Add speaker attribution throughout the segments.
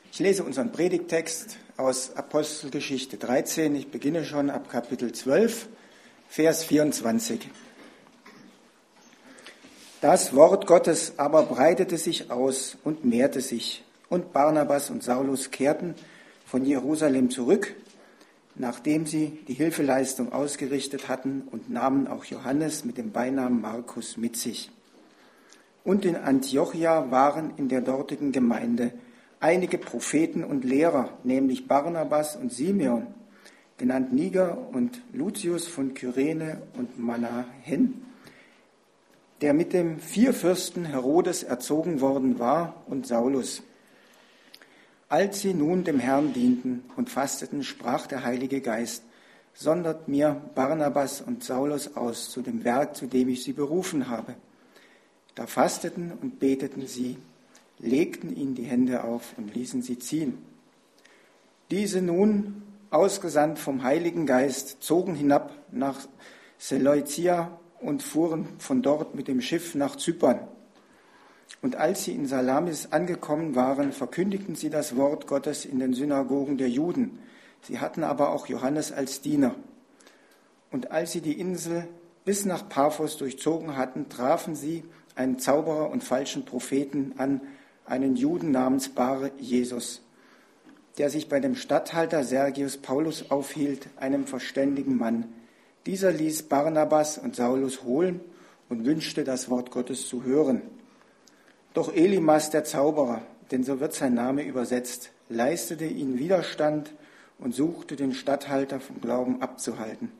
Speaker 1: Ich lese unseren Predigttext aus Apostelgeschichte 13. Ich beginne schon ab Kapitel 12, Vers 24. Das Wort Gottes aber breitete sich aus und mehrte sich, und Barnabas und Saulus kehrten von Jerusalem zurück, nachdem sie die Hilfeleistung ausgerichtet hatten, und nahmen auch Johannes mit dem Beinamen Markus mit sich. Und in Antiochia waren in der dortigen Gemeinde einige Propheten und Lehrer, nämlich Barnabas und Simeon, genannt Niger, und Lucius von Kyrene und Manahen, der mit dem Vierfürsten Herodes erzogen worden war, und Saulus. Als sie nun dem Herrn dienten und fasteten, sprach der Heilige Geist: Sondert mir Barnabas und Saulus aus zu dem Werk, zu dem ich sie berufen habe. Da fasteten und beteten sie, legten ihnen die Hände auf und ließen sie ziehen. Diese nun, ausgesandt vom Heiligen Geist, zogen hinab nach Seleucia und fuhren von dort mit dem Schiff nach Zypern. Und als sie in Salamis angekommen waren, verkündigten sie das Wort Gottes in den Synagogen der Juden. Sie hatten aber auch Johannes als Diener. Und als sie die Insel bis nach Paphos durchzogen hatten, trafen sie einen Zauberer und falschen Propheten an, einen Juden namens Bar Jesus, der sich bei dem Statthalter Sergius Paulus aufhielt, einem verständigen Mann. Dieser ließ Barnabas und Saulus holen und wünschte, das Wort Gottes zu hören. Doch Elimas, der Zauberer, denn so wird sein Name übersetzt, leistete ihnen Widerstand und suchte den Statthalter vom Glauben abzuhalten.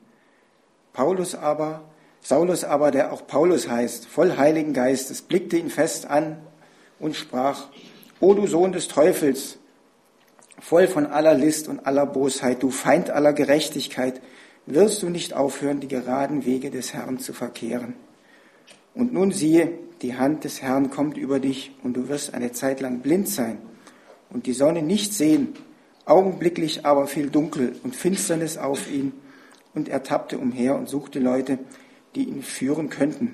Speaker 1: Saulus aber, der auch Paulus heißt, voll Heiligen Geistes, blickte ihn fest an und sprach: O du Sohn des Teufels, voll von aller List und aller Bosheit, du Feind aller Gerechtigkeit, wirst du nicht aufhören, die geraden Wege des Herrn zu verkehren. Und nun siehe, die Hand des Herrn kommt über dich, und du wirst eine Zeit lang blind sein und die Sonne nicht sehen. Augenblicklich aber fiel Dunkel und Finsternis auf ihn, und er tappte umher und suchte Leute, die ihn führen könnten.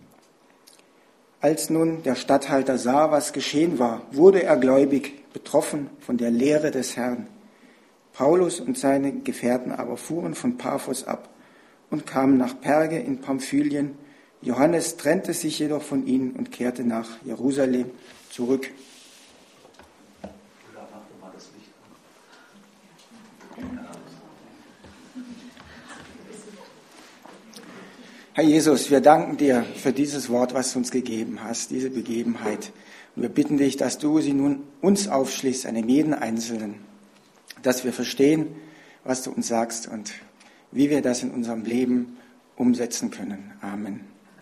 Speaker 1: Als nun der Statthalter sah, was geschehen war, wurde er gläubig, betroffen von der Lehre des Herrn. Paulus und seine Gefährten aber fuhren von Paphos ab und kamen nach Perge in Pamphylien. Johannes trennte sich jedoch von ihnen und kehrte nach Jerusalem zurück. Herr Jesus, wir danken dir für dieses Wort, was du uns gegeben hast, diese Begebenheit. Und wir bitten dich, dass du sie nun uns aufschließt, einem jeden Einzelnen, dass wir verstehen, was du uns sagst und wie wir das in unserem Leben umsetzen können. Amen.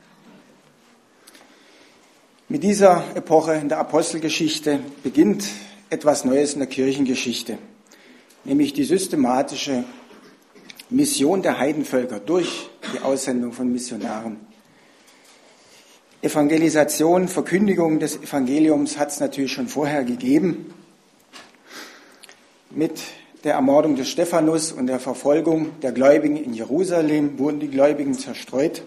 Speaker 1: Mit dieser Epoche in der Apostelgeschichte beginnt etwas Neues in der Kirchengeschichte, nämlich die systematische Mission der Heidenvölker durch die Aussendung von Missionaren. Evangelisation, Verkündigung des Evangeliums hat es natürlich schon vorher gegeben. Mit der Ermordung des Stephanus und der Verfolgung der Gläubigen in Jerusalem wurden die Gläubigen zerstreut.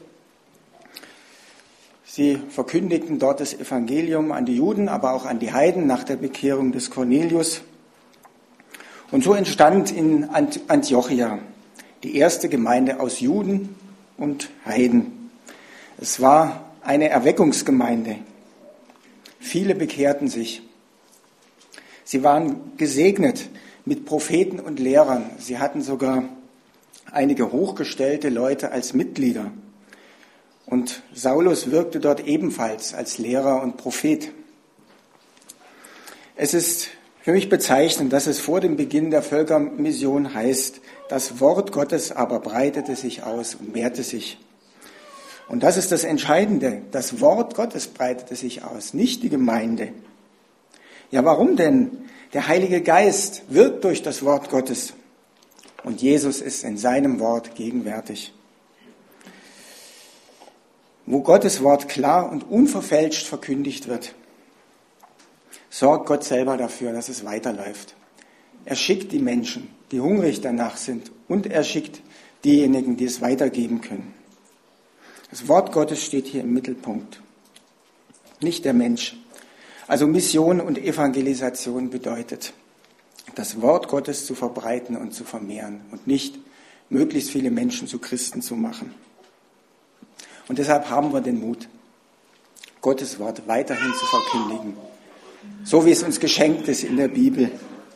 Speaker 1: Sie verkündigten dort das Evangelium an die Juden, aber auch an die Heiden nach der Bekehrung des Cornelius. Und so entstand in Antiochia die erste Gemeinde aus Juden und Heiden. Es war eine Erweckungsgemeinde. Viele bekehrten sich. Sie waren gesegnet mit Propheten und Lehrern. Sie hatten sogar einige hochgestellte Leute als Mitglieder. Und Saulus wirkte dort ebenfalls als Lehrer und Prophet. Es ist für mich bezeichnend, dass es vor dem Beginn der Völkermission heißt: Das Wort Gottes aber breitete sich aus und mehrte sich. Und das ist das Entscheidende. Das Wort Gottes breitete sich aus, nicht die Gemeinde. Ja, warum denn? Der Heilige Geist wirkt durch das Wort Gottes. Und Jesus ist in seinem Wort gegenwärtig. Wo Gottes Wort klar und unverfälscht verkündigt wird, sorgt Gott selber dafür, dass es weiterläuft. Er schickt die Menschen, die hungrig danach sind, und er schickt diejenigen, die es weitergeben können. Das Wort Gottes steht hier im Mittelpunkt, nicht der Mensch. Also Mission und Evangelisation bedeutet: das Wort Gottes zu verbreiten und zu vermehren und nicht möglichst viele Menschen zu Christen zu machen. Und deshalb haben wir den Mut, Gottes Wort weiterhin zu verkündigen, so wie es uns geschenkt ist in der Bibel,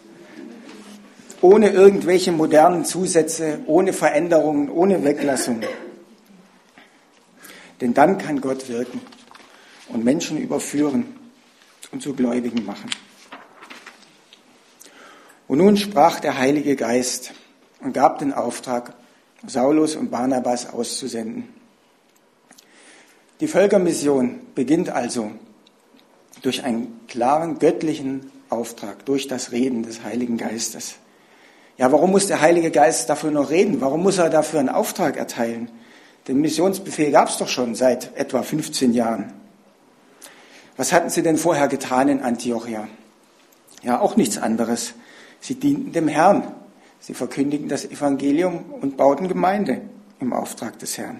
Speaker 1: ohne irgendwelche modernen Zusätze, ohne Veränderungen, ohne Weglassungen. Denn dann kann Gott wirken und Menschen überführen und zu Gläubigen machen. Und nun sprach der Heilige Geist und gab den Auftrag, Saulus und Barnabas auszusenden. Die Völkermission beginnt also durch einen klaren göttlichen Auftrag, durch das Reden des Heiligen Geistes. Ja, warum muss der Heilige Geist dafür noch reden? Warum muss er dafür einen Auftrag erteilen? Den Missionsbefehl gab es doch schon seit etwa 15 Jahren. Was hatten sie denn vorher getan in Antiochia? Ja, auch nichts anderes. Sie dienten dem Herrn. Sie verkündigten das Evangelium und bauten Gemeinde im Auftrag des Herrn.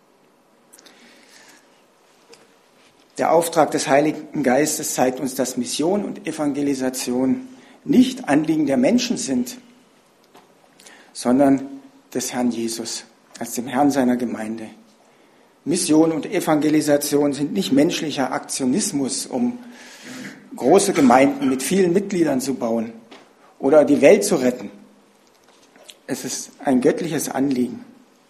Speaker 1: Der Auftrag des Heiligen Geistes zeigt uns, dass Mission und Evangelisation nicht Anliegen der Menschen sind, sondern des Herrn Jesus, als dem Herrn seiner Gemeinde. Mission und Evangelisation sind nicht menschlicher Aktionismus, um große Gemeinden mit vielen Mitgliedern zu bauen oder die Welt zu retten. Es ist ein göttliches Anliegen.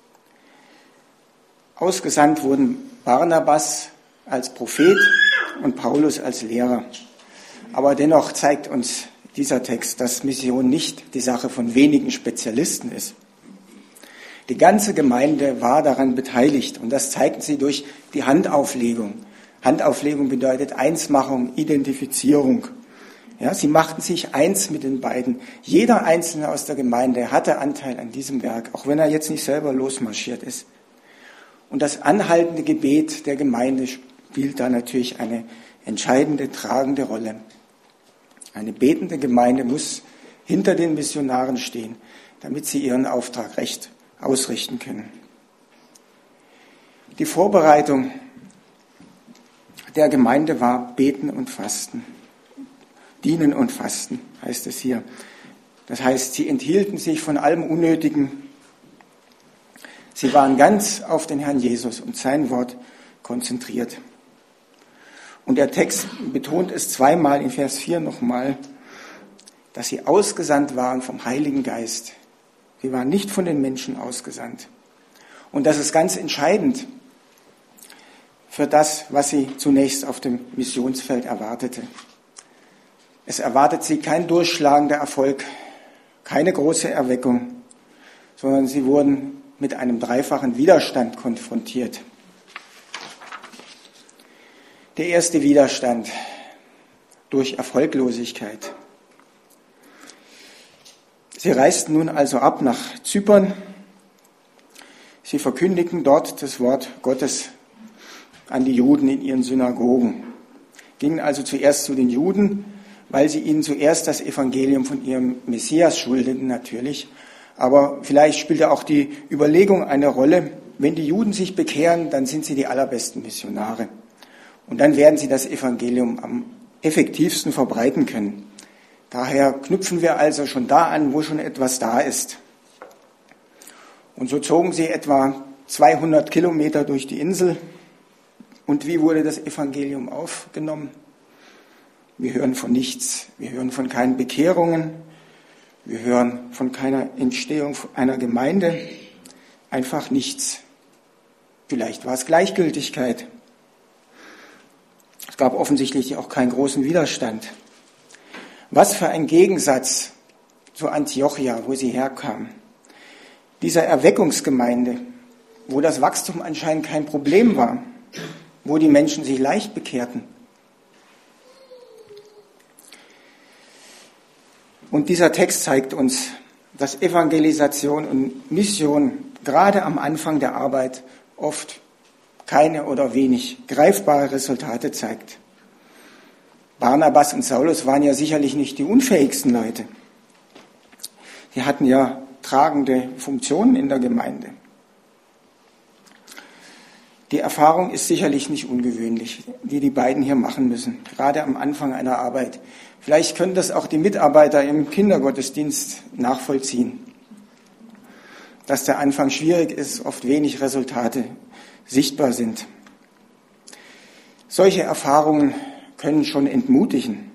Speaker 1: Ausgesandt wurden Barnabas als Prophet und Paulus als Lehrer. Aber dennoch zeigt uns dieser Text, dass Mission nicht die Sache von wenigen Spezialisten ist. Die ganze Gemeinde war daran beteiligt und das zeigten sie durch die Handauflegung. Handauflegung bedeutet Einsmachung, Identifizierung. Ja, sie machten sich eins mit den beiden. Jeder Einzelne aus der Gemeinde hatte Anteil an diesem Werk, auch wenn er jetzt nicht selber losmarschiert ist. Und das anhaltende Gebet der Gemeinde spielt da natürlich eine entscheidende, tragende Rolle. Eine betende Gemeinde muss hinter den Missionaren stehen, damit sie ihren Auftrag recht ausrichten können. Die Vorbereitung der Gemeinde war Beten und Fasten. Dienen und Fasten heißt es hier. Das heißt, sie enthielten sich von allem Unnötigen. Sie waren ganz auf den Herrn Jesus und sein Wort konzentriert. Und der Text betont es zweimal in Vers 4 nochmal, dass sie ausgesandt waren vom Heiligen Geist. Sie waren nicht von den Menschen ausgesandt. Und das ist ganz entscheidend für das, was sie zunächst auf dem Missionsfeld erwartete. Es erwartet sie kein durchschlagender Erfolg, keine große Erweckung, sondern sie wurden mit einem dreifachen Widerstand konfrontiert. Der erste Widerstand durch Erfolglosigkeit. Sie reisten nun also ab nach Zypern. Sie verkündigten dort das Wort Gottes an die Juden in ihren Synagogen. Gingen also zuerst zu den Juden, weil sie ihnen zuerst das Evangelium von ihrem Messias schuldeten natürlich. Aber vielleicht spielte auch die Überlegung eine Rolle, wenn die Juden sich bekehren, dann sind sie die allerbesten Missionare. Und dann werden sie das Evangelium am effektivsten verbreiten können. Daher knüpfen wir also schon da an, wo schon etwas da ist. Und so zogen sie etwa 200 Kilometer durch die Insel. Und wie wurde das Evangelium aufgenommen? Wir hören von nichts. Wir hören von keinen Bekehrungen. Wir hören von keiner Entstehung einer Gemeinde. Einfach nichts. Vielleicht war es Gleichgültigkeit. Es gab offensichtlich auch keinen großen Widerstand. Was für ein Gegensatz zu Antiochia, wo sie herkamen. Dieser Erweckungsgemeinde, wo das Wachstum anscheinend kein Problem war, wo die Menschen sich leicht bekehrten. Und dieser Text zeigt uns, dass Evangelisation und Mission gerade am Anfang der Arbeit oft keine oder wenig greifbare Resultate zeigt. Barnabas und Saulus waren ja sicherlich nicht die unfähigsten Leute. Sie hatten ja tragende Funktionen in der Gemeinde. Die Erfahrung ist sicherlich nicht ungewöhnlich, die die beiden hier machen müssen, gerade am Anfang einer Arbeit. Vielleicht können das auch die Mitarbeiter im Kindergottesdienst nachvollziehen, dass der Anfang schwierig ist, oft wenig Resultate sichtbar sind. Solche Erfahrungen können schon entmutigen.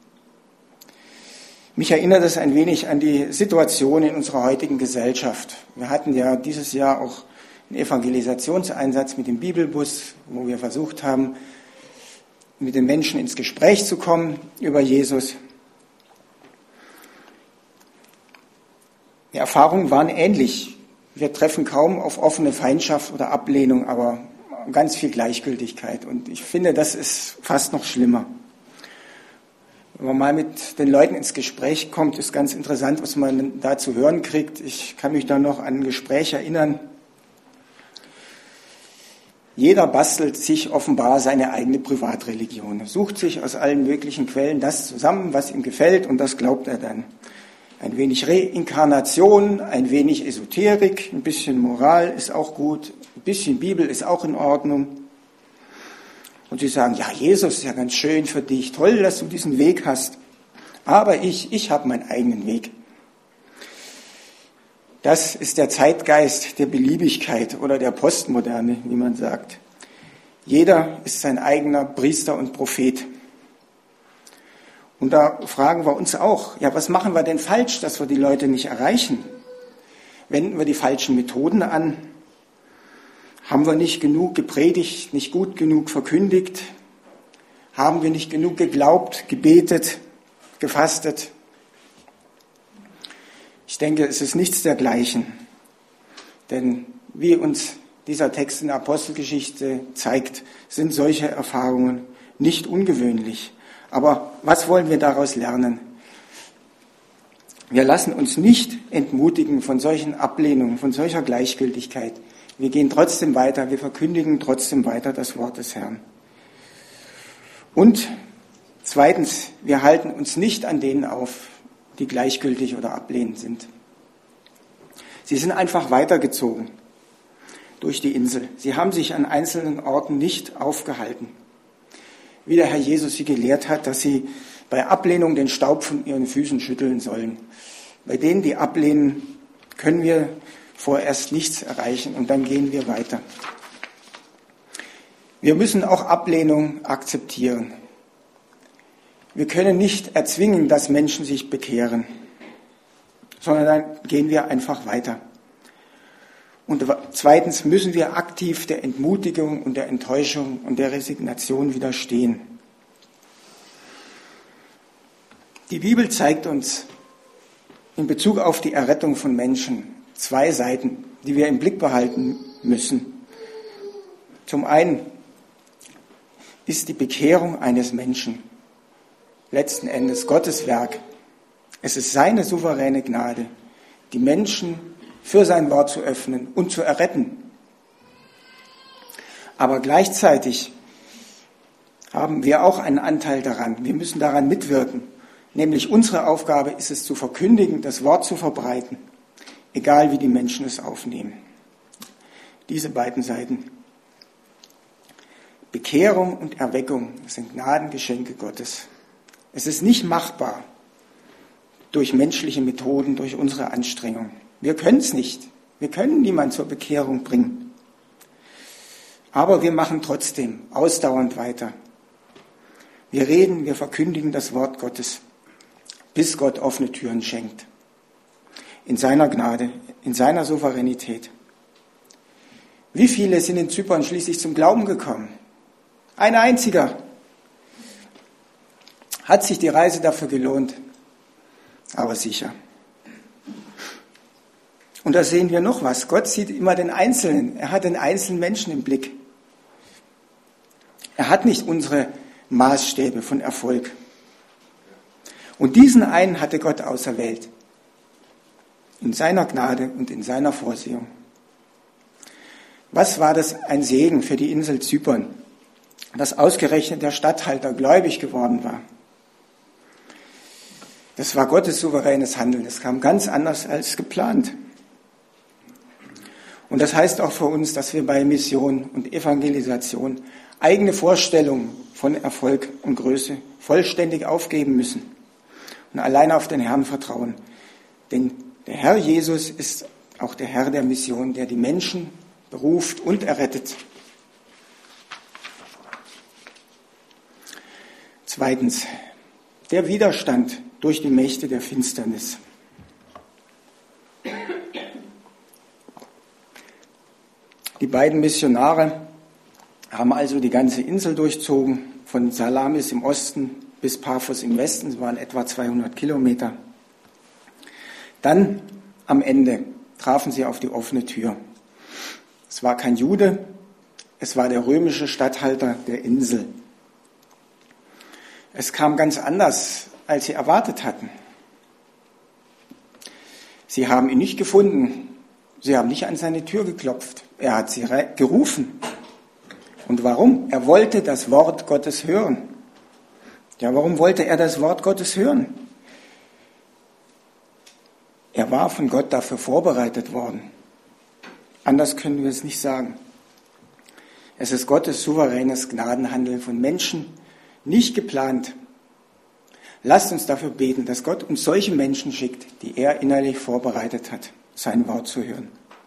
Speaker 1: Mich erinnert es ein wenig an die Situation in unserer heutigen Gesellschaft. Wir hatten ja dieses Jahr auch einen Evangelisationseinsatz mit dem Bibelbus, wo wir versucht haben, mit den Menschen ins Gespräch zu kommen über Jesus. Die Erfahrungen waren ähnlich. Wir treffen kaum auf offene Feindschaft oder Ablehnung, aber ganz viel Gleichgültigkeit. Und ich finde, das ist fast noch schlimmer. Wenn man mal mit den Leuten ins Gespräch kommt, ist ganz interessant, was man da zu hören kriegt. Ich kann mich da noch an ein Gespräch erinnern. Jeder bastelt sich offenbar seine eigene Privatreligion, sucht sich aus allen möglichen Quellen das zusammen, was ihm gefällt, und das glaubt er dann. Ein wenig Reinkarnation, ein wenig Esoterik, ein bisschen Moral ist auch gut, ein bisschen Bibel ist auch in Ordnung. Und sie sagen, ja, Jesus ist ja ganz schön für dich, toll, dass du diesen Weg hast, aber ich habe meinen eigenen Weg. Das ist der Zeitgeist der Beliebigkeit oder der Postmoderne, wie man sagt. Jeder ist sein eigener Priester und Prophet. Und da fragen wir uns auch, ja, was machen wir denn falsch, dass wir die Leute nicht erreichen? Wenden wir die falschen Methoden an? Haben wir nicht genug gepredigt, nicht gut genug verkündigt? Haben wir nicht genug geglaubt, gebetet, gefastet? Ich denke, es ist nichts dergleichen. Denn wie uns dieser Text in der Apostelgeschichte zeigt, sind solche Erfahrungen nicht ungewöhnlich. Aber was wollen wir daraus lernen? Wir lassen uns nicht entmutigen von solchen Ablehnungen, von solcher Gleichgültigkeit. Wir gehen trotzdem weiter, wir verkündigen trotzdem weiter das Wort des Herrn. Und zweitens, wir halten uns nicht an denen auf, die gleichgültig oder ablehnend sind. Sie sind einfach weitergezogen durch die Insel. Sie haben sich an einzelnen Orten nicht aufgehalten. Wie der Herr Jesus sie gelehrt hat, dass sie bei Ablehnung den Staub von ihren Füßen schütteln sollen. Bei denen, die ablehnen, können wir vorerst nichts erreichen und dann gehen wir weiter. Wir müssen auch Ablehnung akzeptieren. Wir können nicht erzwingen, dass Menschen sich bekehren, sondern dann gehen wir einfach weiter. Und zweitens müssen wir aktiv der Entmutigung und der Enttäuschung und der Resignation widerstehen. Die Bibel zeigt uns in Bezug auf die Errettung von Menschen zwei Seiten, die wir im Blick behalten müssen. Zum einen ist die Bekehrung eines Menschen letzten Endes Gottes Werk. Es ist seine souveräne Gnade, die Menschen für sein Wort zu öffnen und zu erretten. Aber gleichzeitig haben wir auch einen Anteil daran. Wir müssen daran mitwirken. Nämlich unsere Aufgabe ist es zu verkündigen, das Wort zu verbreiten, egal wie die Menschen es aufnehmen. Diese beiden Seiten. Bekehrung und Erweckung sind Gnadengeschenke Gottes. Es ist nicht machbar durch menschliche Methoden, durch unsere Anstrengung. Wir können es nicht. Wir können niemanden zur Bekehrung bringen. Aber wir machen trotzdem ausdauernd weiter. Wir reden, wir verkündigen das Wort Gottes, bis Gott offene Türen schenkt. In seiner Gnade, in seiner Souveränität. Wie viele sind in Zypern schließlich zum Glauben gekommen? Ein einziger. Hat sich die Reise dafür gelohnt? Aber sicher. Und da sehen wir noch was. Gott sieht immer den Einzelnen. Er hat den einzelnen Menschen im Blick. Er hat nicht unsere Maßstäbe von Erfolg. Und diesen einen hatte Gott auserwählt. In seiner Gnade und in seiner Vorsehung. Was war das ein Segen für die Insel Zypern, dass ausgerechnet der Statthalter gläubig geworden war. Das war Gottes souveränes Handeln. Das kam ganz anders als geplant. Und das heißt auch für uns, dass wir bei Mission und Evangelisation eigene Vorstellungen von Erfolg und Größe vollständig aufgeben müssen und allein auf den Herrn vertrauen. Denn der Herr Jesus ist auch der Herr der Mission, der die Menschen beruft und errettet. Zweitens, der Widerstand durch die Mächte der Finsternis. Die beiden Missionare haben also die ganze Insel durchzogen, von Salamis im Osten bis Paphos im Westen, es waren etwa 200 Kilometer. Dann am Ende trafen sie auf die offene Tür. Es war kein Jude, es war der römische Statthalter der Insel. Es kam ganz anders, als sie erwartet hatten. Sie haben ihn nicht gefunden, sie haben nicht an seine Tür geklopft, er hat sie gerufen. Und warum? Er wollte das Wort Gottes hören. Ja, warum wollte er das Wort Gottes hören? Er war von Gott dafür vorbereitet worden. Anders können wir es nicht sagen. Es ist Gottes souveränes Gnadenhandeln von Menschen, nicht geplant. Lasst uns dafür beten, dass Gott uns solche Menschen schickt, die er innerlich vorbereitet hat, sein Wort zu hören.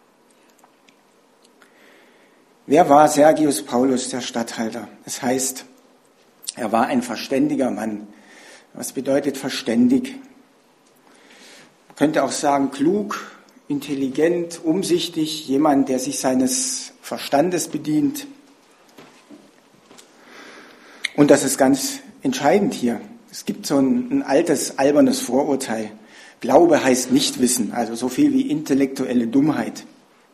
Speaker 1: Wer war Sergius Paulus, der Statthalter? Das heißt, er war ein verständiger Mann. Was bedeutet verständig? Man könnte auch sagen, klug, intelligent, umsichtig, jemand, der sich seines Verstandes bedient. Und das ist ganz entscheidend hier. Es gibt so ein altes, albernes Vorurteil. Glaube heißt Nichtwissen, also so viel wie intellektuelle Dummheit.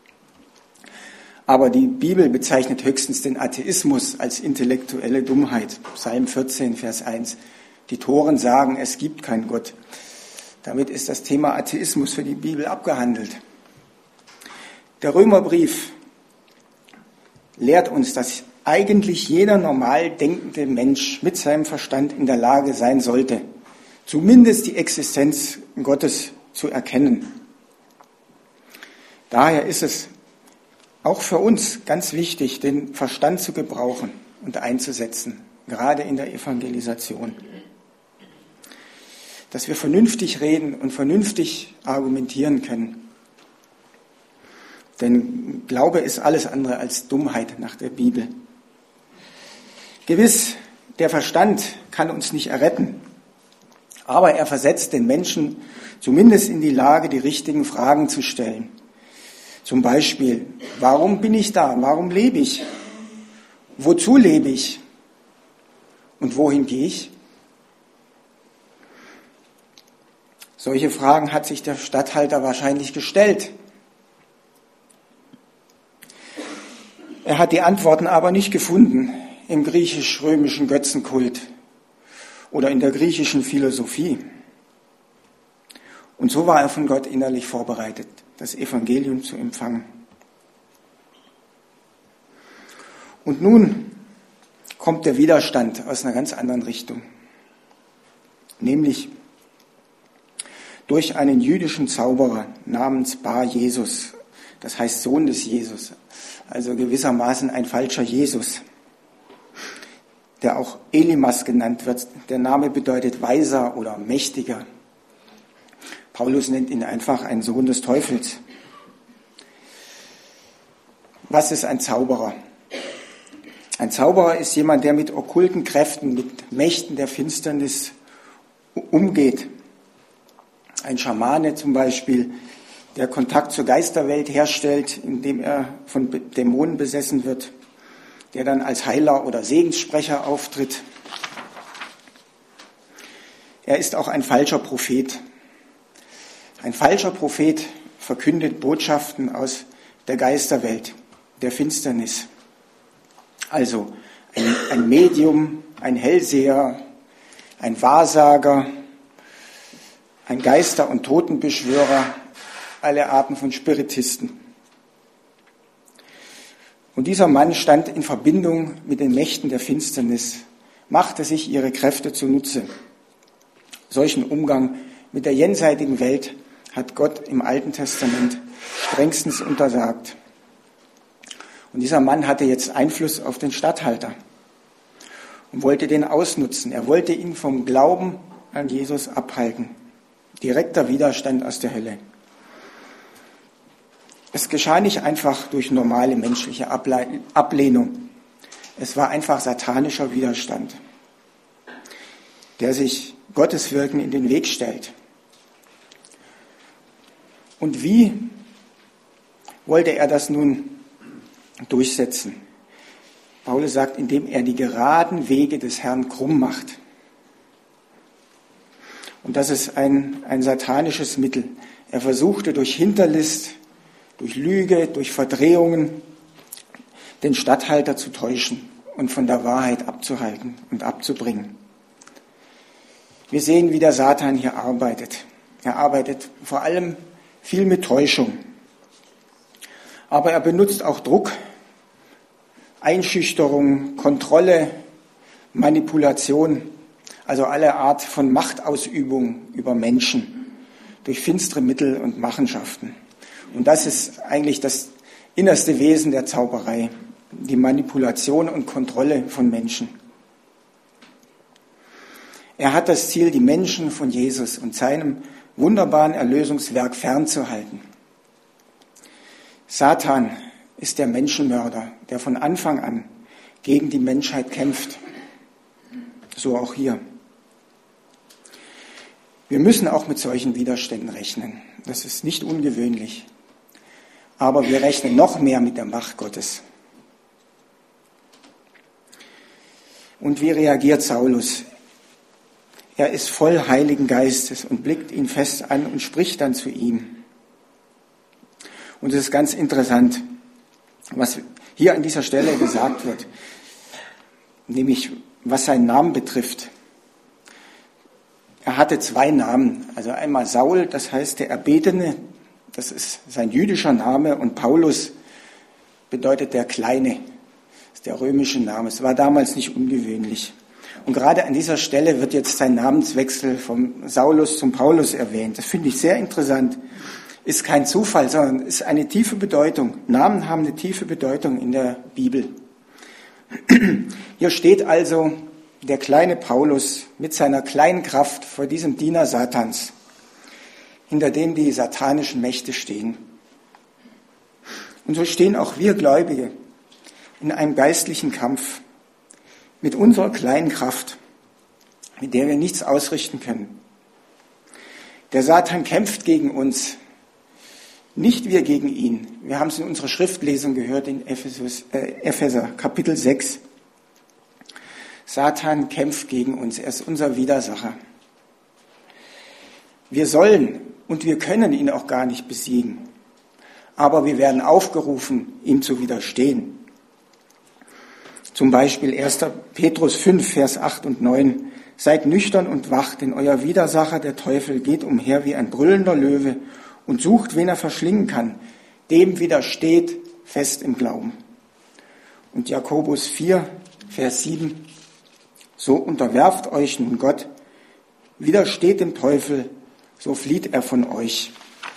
Speaker 1: Aber die Bibel bezeichnet höchstens den Atheismus als intellektuelle Dummheit. Psalm 14, Vers 1. Die Toren sagen, es gibt keinen Gott. Damit ist das Thema Atheismus für die Bibel abgehandelt. Der Römerbrief lehrt uns, dass eigentlich jeder normal denkende Mensch mit seinem Verstand in der Lage sein sollte, zumindest die Existenz Gottes zu erkennen. Daher ist es auch für uns ganz wichtig, den Verstand zu gebrauchen und einzusetzen, gerade in der Evangelisation. Dass wir vernünftig reden und vernünftig argumentieren können. Denn Glaube ist alles andere als Dummheit nach der Bibel. Gewiss, der Verstand kann uns nicht erretten, aber er versetzt den Menschen zumindest in die Lage, die richtigen Fragen zu stellen. Zum Beispiel, warum bin ich da? Warum lebe ich? Wozu lebe ich? Und wohin gehe ich? Solche Fragen hat sich der Statthalter wahrscheinlich gestellt. Er hat die Antworten aber nicht gefunden im griechisch-römischen Götzenkult oder in der griechischen Philosophie. Und so war er von Gott innerlich vorbereitet, das Evangelium zu empfangen. Und nun kommt der Widerstand aus einer ganz anderen Richtung, nämlich durch einen jüdischen Zauberer namens Bar Jesus, das heißt Sohn des Jesus, also gewissermaßen ein falscher Jesus, der auch Elimas genannt wird. Der Name bedeutet Weiser oder Mächtiger. Paulus nennt ihn einfach einen Sohn des Teufels. Was ist ein Zauberer? Ein Zauberer ist jemand, der mit okkulten Kräften, mit Mächten der Finsternis umgeht. Ein Schamane zum Beispiel, der Kontakt zur Geisterwelt herstellt, indem er von Dämonen besessen wird, der dann als Heiler oder Segenssprecher auftritt. Er ist auch ein falscher Prophet. Ein falscher Prophet verkündet Botschaften aus der Geisterwelt, der Finsternis. Also ein Medium, ein Hellseher, ein Wahrsager, ein Geister- und Totenbeschwörer, alle Arten von Spiritisten. Und dieser Mann stand in Verbindung mit den Mächten der Finsternis, machte sich ihre Kräfte zunutze. Solchen Umgang mit der jenseitigen Welt hat Gott im Alten Testament strengstens untersagt. Und dieser Mann hatte jetzt Einfluss auf den Statthalter und wollte den ausnutzen. Er wollte ihn vom Glauben an Jesus abhalten. Direkter Widerstand aus der Hölle. Es geschah nicht einfach durch normale menschliche Ablehnung. Es war einfach satanischer Widerstand, der sich Gottes Wirken in den Weg stellt. Und wie wollte er das nun durchsetzen? Paulus sagt, indem er die geraden Wege des Herrn krumm macht. Und das ist ein satanisches Mittel. Er versuchte durch Hinterlist, durch Lüge, durch Verdrehungen den Statthalter zu täuschen und von der Wahrheit abzuhalten und abzubringen. Wir sehen, wie der Satan hier arbeitet. Er arbeitet vor allem viel mit Täuschung. Aber er benutzt auch Druck, Einschüchterung, Kontrolle, Manipulation, also alle Art von Machtausübung über Menschen durch finstere Mittel und Machenschaften. Und das ist eigentlich das innerste Wesen der Zauberei, die Manipulation und Kontrolle von Menschen. Er hat das Ziel, die Menschen von Jesus und seinem wunderbaren Erlösungswerk fernzuhalten. Satan ist der Menschenmörder, der von Anfang an gegen die Menschheit kämpft. So auch hier. Wir müssen auch mit solchen Widerständen rechnen. Das ist nicht ungewöhnlich. Aber wir rechnen noch mehr mit der Macht Gottes. Und wie reagiert Saulus? Er ist voll Heiligen Geistes und blickt ihn fest an und spricht dann zu ihm. Und es ist ganz interessant, was hier an dieser Stelle gesagt wird, nämlich was seinen Namen betrifft. Er hatte 2 Namen, also einmal Saul, das heißt der Erbetene, das ist sein jüdischer Name, und Paulus bedeutet der Kleine, das ist der römische Name. Es war damals nicht ungewöhnlich. Und gerade an dieser Stelle wird jetzt sein Namenswechsel vom Saulus zum Paulus erwähnt. Das finde ich sehr interessant. Ist kein Zufall, sondern ist eine tiefe Bedeutung. Namen haben eine tiefe Bedeutung in der Bibel. Hier steht also der kleine Paulus mit seiner kleinen Kraft vor diesem Diener Satans, hinter dem die satanischen Mächte stehen. Und so stehen auch wir Gläubige in einem geistlichen Kampf mit unserer kleinen Kraft, mit der wir nichts ausrichten können. Der Satan kämpft gegen uns, nicht wir gegen ihn. Wir haben es in unserer Schriftlesung gehört in Epheser, Kapitel 6. Satan kämpft gegen uns, er ist unser Widersacher. Wir sollen und wir können ihn auch gar nicht besiegen, aber wir werden aufgerufen, ihm zu widerstehen. Zum Beispiel 1. Petrus 5, Vers 8 und 9. Seid nüchtern und wach, denn euer Widersacher, der Teufel, geht umher wie ein brüllender Löwe und sucht, wen er verschlingen kann. Dem widersteht fest im Glauben. Und Jakobus 4, Vers 7. So unterwerft euch nun Gott, widersteht dem Teufel, so flieht er von euch.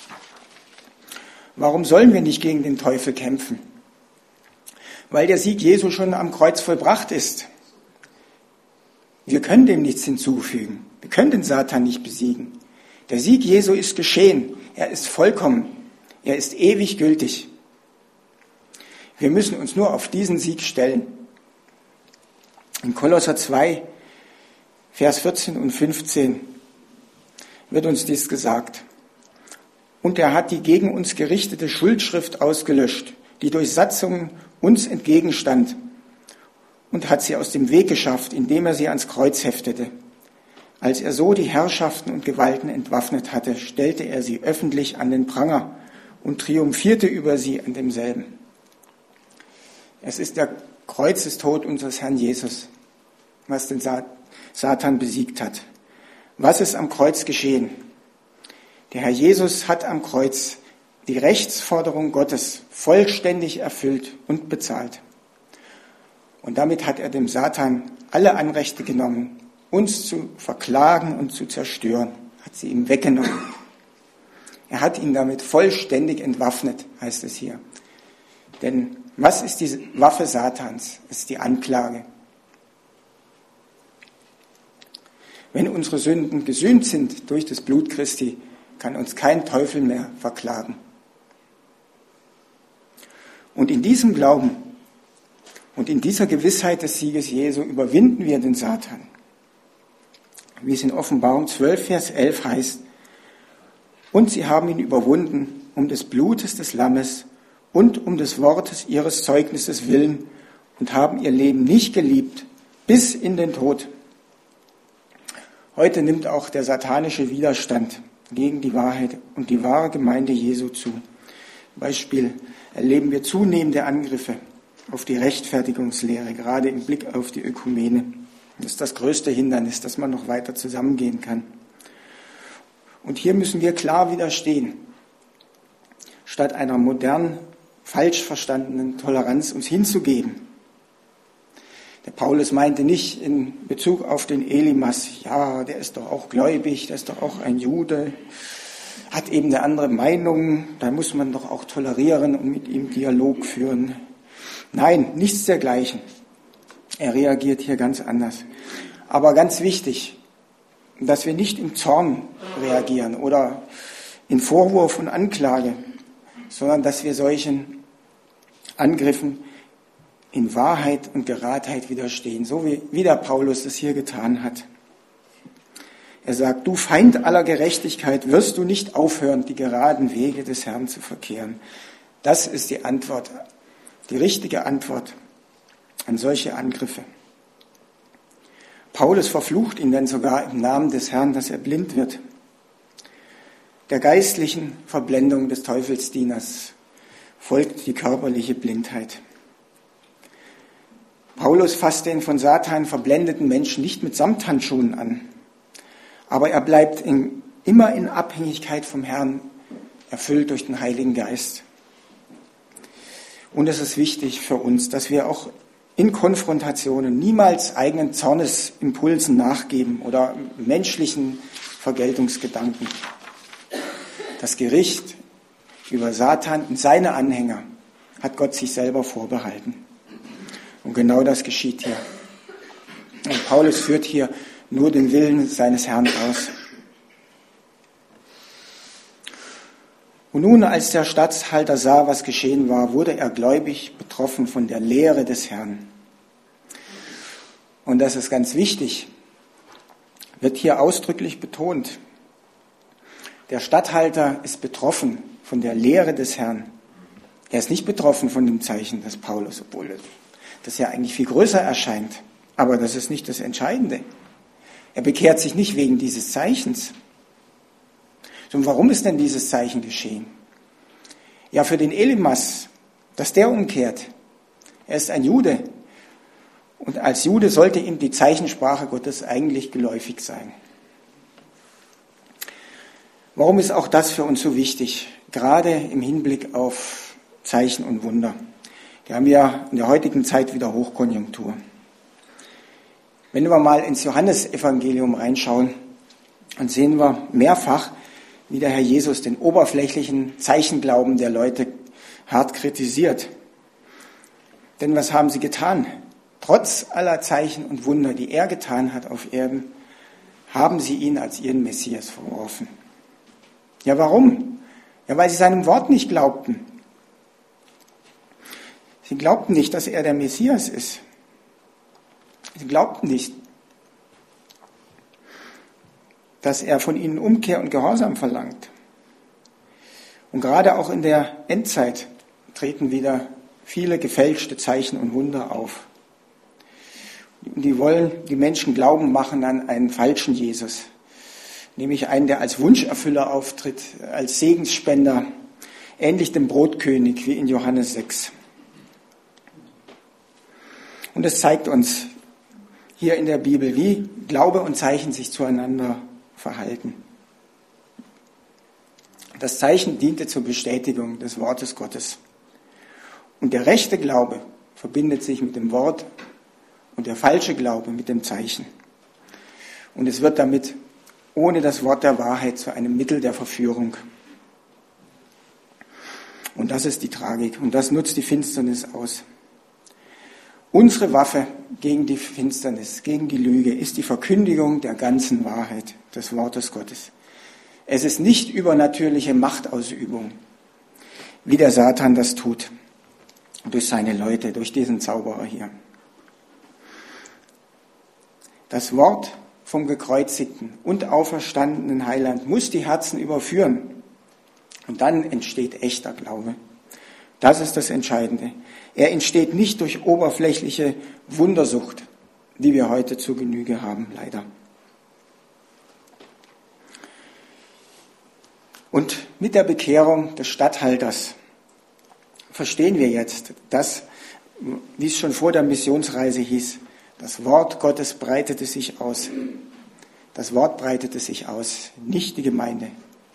Speaker 1: Warum sollen wir nicht gegen den Teufel kämpfen? Weil der Sieg Jesu schon am Kreuz vollbracht ist. Wir können dem nichts hinzufügen. Wir können den Satan nicht besiegen. Der Sieg Jesu ist geschehen. Er ist vollkommen. Er ist ewig gültig. Wir müssen uns nur auf diesen Sieg stellen. In Kolosser 2, Vers 14 und 15 wird uns dies gesagt. Und er hat die gegen uns gerichtete Schuldschrift ausgelöscht, die durch Satzungen uns entgegenstand, und hat sie aus dem Weg geschafft, indem er sie ans Kreuz heftete. Als er so die Herrschaften und Gewalten entwaffnet hatte, stellte er sie öffentlich an den Pranger und triumphierte über sie an demselben. Es ist der Kreuzestod unseres Herrn Jesus, was den Satan besiegt hat. Was ist am Kreuz geschehen? Der Herr Jesus hat am Kreuz die Rechtsforderung Gottes vollständig erfüllt und bezahlt. Und damit hat er dem Satan alle Anrechte genommen, uns zu verklagen und zu zerstören, hat sie ihm weggenommen. Er hat ihn damit vollständig entwaffnet, heißt es hier. Denn Was ist die Waffe Satans? Es ist die Anklage. Wenn unsere Sünden gesühnt sind durch das Blut Christi, kann uns kein Teufel mehr verklagen. Und in diesem Glauben und in dieser Gewissheit des Sieges Jesu überwinden wir den Satan. Wie es in Offenbarung 12, Vers 11 heißt, und sie haben ihn überwunden um des Blutes des Lammes und um des Wortes ihres Zeugnisses willen und haben ihr Leben nicht geliebt bis in den Tod. Heute nimmt auch der satanische Widerstand gegen die Wahrheit und die wahre Gemeinde Jesu zu. Beispiel erleben wir zunehmende Angriffe auf die Rechtfertigungslehre, gerade im Blick auf die Ökumene. Das ist das größte Hindernis, dass man noch weiter zusammengehen kann. Und hier müssen wir klar widerstehen. Statt einer modernen, falsch verstandenen Toleranz uns hinzugeben. Der Paulus meinte nicht in Bezug auf den Elimas, ja, der ist doch auch gläubig, der ist doch auch ein Jude, hat eben eine andere Meinung, da muss man doch auch tolerieren und mit ihm Dialog führen. Nein, nichts dergleichen. Er reagiert hier ganz anders. Aber ganz wichtig, dass wir nicht im Zorn reagieren oder in Vorwurf und Anklage, sondern dass wir solchen Angriffen in Wahrheit und Geradheit widerstehen, so wie der Paulus es hier getan hat. Er sagt, du Feind aller Gerechtigkeit, wirst du nicht aufhören, die geraden Wege des Herrn zu verkehren. Das ist die Antwort, die richtige Antwort an solche Angriffe. Paulus verflucht ihn dann sogar im Namen des Herrn, dass er blind wird. Der geistlichen Verblendung des Teufelsdieners folgt die körperliche Blindheit. Paulus fasst den von Satan verblendeten Menschen nicht mit Samthandschuhen an, aber er bleibt immer in Abhängigkeit vom Herrn, erfüllt durch den Heiligen Geist. Und es ist wichtig für uns, dass wir auch in Konfrontationen niemals eigenen Zornesimpulsen nachgeben oder menschlichen Vergeltungsgedanken. Das Gericht über Satan und seine Anhänger hat Gott sich selber vorbehalten. Und genau das geschieht hier. Und Paulus führt hier nur den Willen seines Herrn aus. Und nun, als der Statthalter sah, was geschehen war, wurde er gläubig betroffen von der Lehre des Herrn. Und das ist ganz wichtig, wird hier ausdrücklich betont. Der Statthalter ist betroffen von der Lehre des Herrn. Er ist nicht betroffen von dem Zeichen des Paulus, obwohl das ja eigentlich viel größer erscheint. Aber das ist nicht das Entscheidende. Er bekehrt sich nicht wegen dieses Zeichens. Und warum ist denn dieses Zeichen geschehen? Ja, für den Elimas, dass der umkehrt. Er ist ein Jude. Und als Jude sollte ihm die Zeichensprache Gottes eigentlich geläufig sein. Warum ist auch das für uns so wichtig? Gerade im Hinblick auf Zeichen und Wunder. Wir haben ja in der heutigen Zeit wieder Hochkonjunktur. Wenn wir mal ins Johannesevangelium reinschauen, dann sehen wir mehrfach, wie der Herr Jesus den oberflächlichen Zeichenglauben der Leute hart kritisiert. Denn was haben sie getan? Trotz aller Zeichen und Wunder, die er getan hat auf Erden, haben sie ihn als ihren Messias verworfen. Ja, warum? Ja, weil sie seinem Wort nicht glaubten. Sie glaubten nicht, dass er der Messias ist. Sie glaubten nicht, dass er von ihnen Umkehr und Gehorsam verlangt. Und gerade auch in der Endzeit treten wieder viele gefälschte Zeichen und Wunder auf. Und die wollen die Menschen glauben machen an einen falschen Jesus, nämlich einen, der als Wunscherfüller auftritt, als Segensspender, ähnlich dem Brotkönig wie in Johannes 6. Und es zeigt uns hier in der Bibel, wie Glaube und Zeichen sich zueinander verhalten. Das Zeichen diente zur Bestätigung des Wortes Gottes. Und der rechte Glaube verbindet sich mit dem Wort und der falsche Glaube mit dem Zeichen. Und es wird damit ohne das Wort der Wahrheit zu einem Mittel der Verführung. Und das ist die Tragik. Und das nutzt die Finsternis aus. Unsere Waffe gegen die Finsternis, gegen die Lüge, ist die Verkündigung der ganzen Wahrheit des Wortes Gottes. Es ist nicht übernatürliche Machtausübung, wie der Satan das tut, durch seine Leute, durch diesen Zauberer hier. Das Wort vom gekreuzigten und auferstandenen Heiland muss die Herzen überführen. Und dann entsteht echter Glaube. Das ist das Entscheidende. Er entsteht nicht durch oberflächliche Wundersucht, die wir heute zu Genüge haben, leider. Und mit der Bekehrung des Statthalters verstehen wir jetzt, dass, wie es schon vor der Missionsreise hieß, das Wort Gottes breitete sich aus. Das Wort breitete sich aus, nicht die Gemeinde.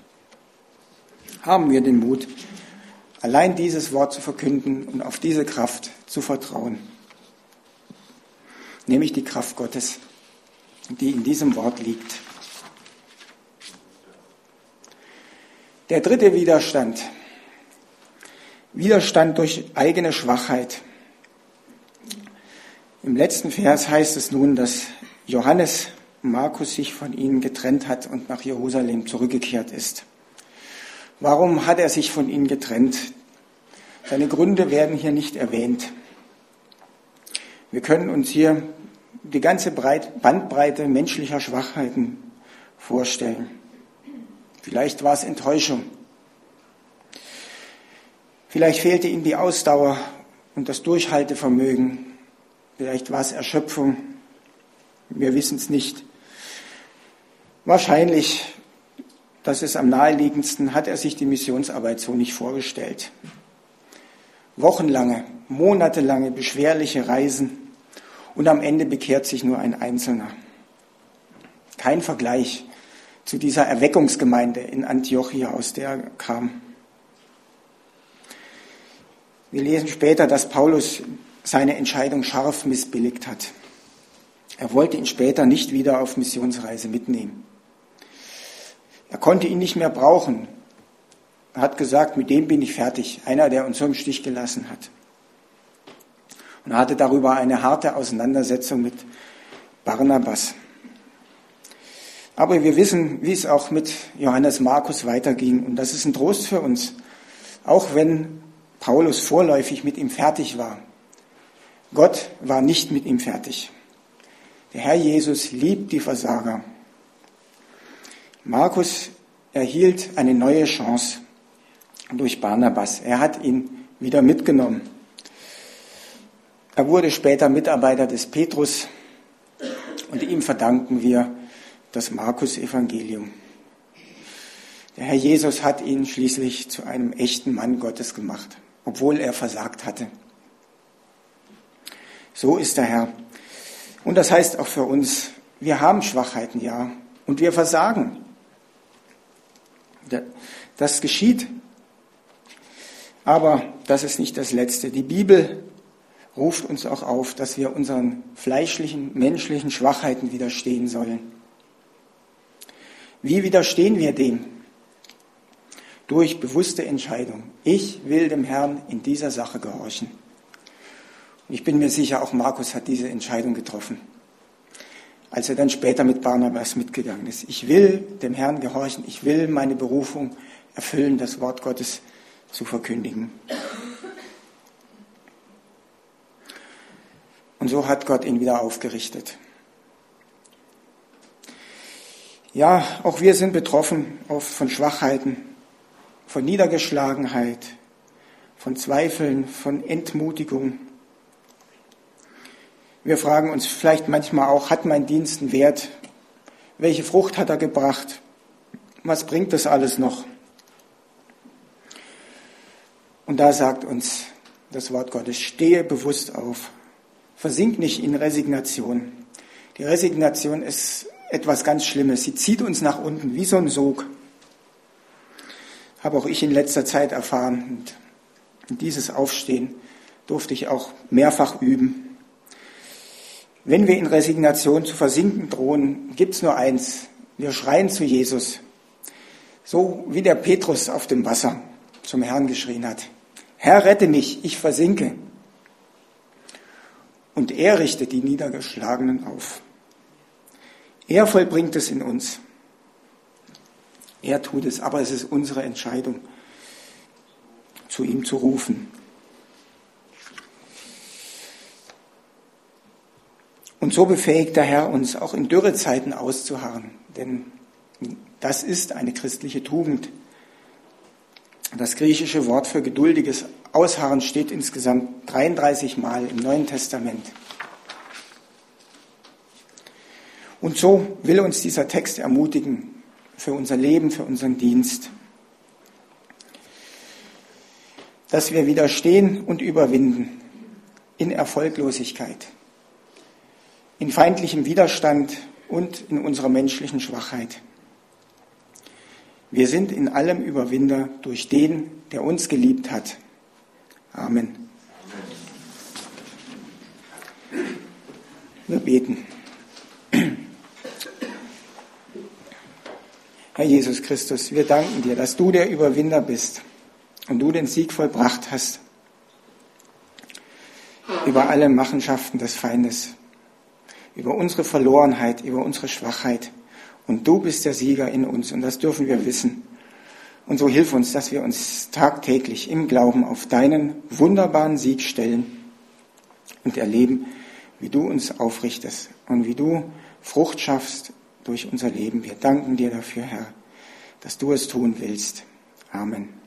Speaker 1: Haben wir den Mut, allein dieses Wort zu verkünden und auf diese Kraft zu vertrauen. Nämlich die Kraft Gottes, die in diesem Wort liegt. Der dritte Widerstand. Widerstand durch eigene Schwachheit. Im letzten Vers heißt es nun, dass Johannes Markus sich von ihnen getrennt hat und nach Jerusalem zurückgekehrt ist. Warum hat er sich von ihnen getrennt? Seine Gründe werden hier nicht erwähnt. Wir können uns hier die ganze Bandbreite menschlicher Schwachheiten vorstellen. Vielleicht war es Enttäuschung. Vielleicht fehlte ihm die Ausdauer und das Durchhaltevermögen. Vielleicht war es Erschöpfung. Wir wissen es nicht. Wahrscheinlich, das ist am naheliegendsten, hat er sich die Missionsarbeit so nicht vorgestellt. Wochenlange, monatelange, beschwerliche Reisen und am Ende bekehrt sich nur ein Einzelner. Kein Vergleich zu dieser Erweckungsgemeinde in Antiochia, aus der er kam. Wir lesen später, dass Paulus seine Entscheidung scharf missbilligt hat. Er wollte ihn später nicht wieder auf Missionsreise mitnehmen. Er konnte ihn nicht mehr brauchen. Er hat gesagt, mit dem bin ich fertig. Einer, der uns so im Stich gelassen hat. Und er hatte darüber eine harte Auseinandersetzung mit Barnabas. Aber wir wissen, wie es auch mit Johannes Markus weiterging. Und das ist ein Trost für uns. Auch wenn Paulus vorläufig mit ihm fertig war. Gott war nicht mit ihm fertig. Der Herr Jesus liebt die Versager. Markus erhielt eine neue Chance durch Barnabas. Er hat ihn wieder mitgenommen. Er wurde später Mitarbeiter des Petrus und ihm verdanken wir das Markus-Evangelium. Der Herr Jesus hat ihn schließlich zu einem echten Mann Gottes gemacht, obwohl er versagt hatte. So ist der Herr. Und das heißt auch für uns, wir haben Schwachheiten, ja, und wir versagen. Das geschieht. Aber das ist nicht das Letzte. Die Bibel ruft uns auch auf, dass wir unseren fleischlichen, menschlichen Schwachheiten widerstehen sollen. Wie widerstehen wir dem? Durch bewusste Entscheidung. Ich will dem Herrn in dieser Sache gehorchen. Ich bin mir sicher, auch Markus hat diese Entscheidung getroffen, als er dann später mit Barnabas mitgegangen ist. Ich will dem Herrn gehorchen, ich will meine Berufung erfüllen, das Wort Gottes zu verkündigen. Und so hat Gott ihn wieder aufgerichtet. Ja, auch wir sind betroffen oft von Schwachheiten, von Niedergeschlagenheit, von Zweifeln, von Entmutigung. Wir fragen uns vielleicht manchmal auch, hat mein Dienst einen Wert? Welche Frucht hat er gebracht? Was bringt das alles noch? Und da sagt uns das Wort Gottes, stehe bewusst auf. Versink nicht in Resignation. Die Resignation ist etwas ganz Schlimmes. Sie zieht uns nach unten wie so ein Sog. Habe auch ich in letzter Zeit erfahren. Und dieses Aufstehen durfte ich auch mehrfach üben. Wenn wir in Resignation zu versinken drohen, gibt es nur eins. Wir schreien zu Jesus. So wie der Petrus auf dem Wasser zum Herrn geschrien hat. Herr, rette mich, ich versinke. Und er richtet die Niedergeschlagenen auf. Er vollbringt es in uns. Er tut es, aber es ist unsere Entscheidung, zu ihm zu rufen. Und so befähigt der Herr uns auch in Dürrezeiten auszuharren, denn das ist eine christliche Tugend. Das griechische Wort für geduldiges Ausharren steht insgesamt 33 Mal im Neuen Testament. Und so will uns dieser Text ermutigen für unser Leben, für unseren Dienst, dass wir widerstehen und überwinden in Erfolglosigkeit, in feindlichem Widerstand und in unserer menschlichen Schwachheit. Wir sind in allem Überwinder durch den, der uns geliebt hat. Amen. Wir beten. Herr Jesus Christus, wir danken dir, dass du der Überwinder bist und du den Sieg vollbracht hast über alle Machenschaften des Feindes, über unsere Verlorenheit, über unsere Schwachheit. Und du bist der Sieger in uns und das dürfen wir wissen. Und so hilf uns, dass wir uns tagtäglich im Glauben auf deinen wunderbaren Sieg stellen und erleben, wie du uns aufrichtest und wie du Frucht schaffst durch unser Leben. Wir danken dir dafür, Herr, dass du es tun willst. Amen.